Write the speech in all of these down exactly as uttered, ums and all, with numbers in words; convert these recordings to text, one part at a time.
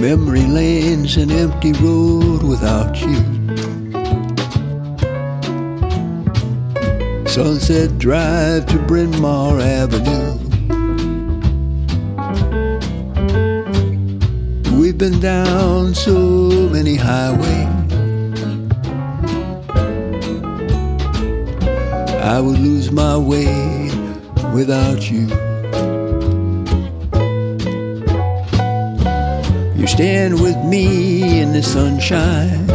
Memory lane's an empty road without you. Sunset Drive to Bryn Mawr Avenue. We've been down so many highways, I would lose my way without you. You stand with me in the sunshine,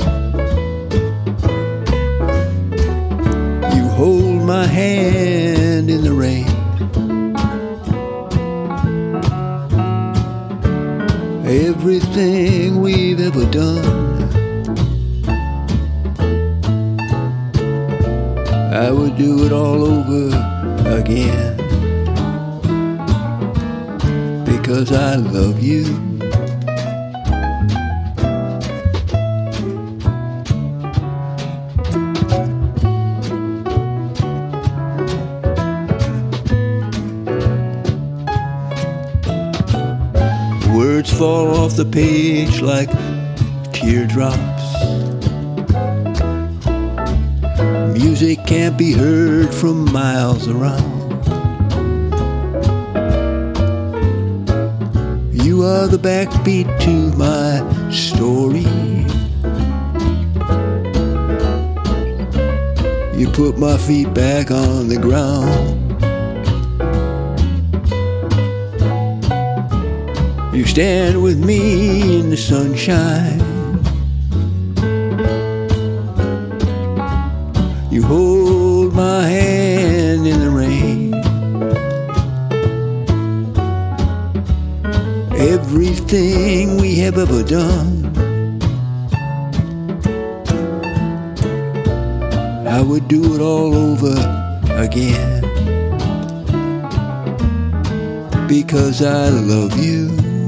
you hold my hand in the rain. Everything we've ever done, I would do it all over again, because I love you. Words fall off the page like teardrops. Music can't be heard from miles around. You are the backbeat to my story. You put my feet back on the ground. You stand with me in the sunshine, you hold my hand in the rain. Everything we have ever done, I would do it all over again, because I love you.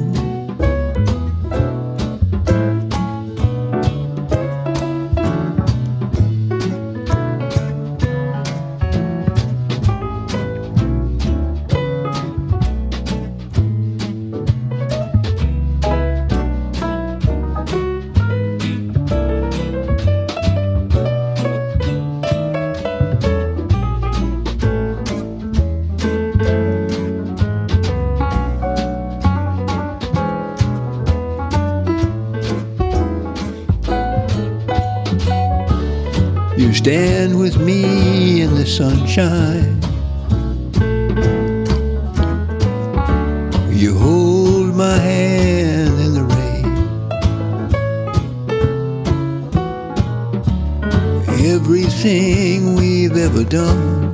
You stand with me in the sunshine, you hold my hand in the rain. Everything we've ever done,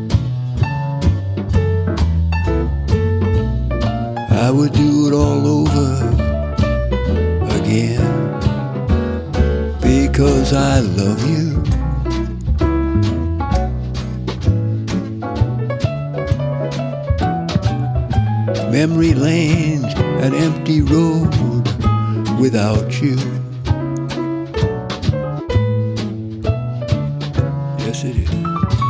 I would do it all over again, because I love you. Memory lane's an empty road without you. Yes, it is.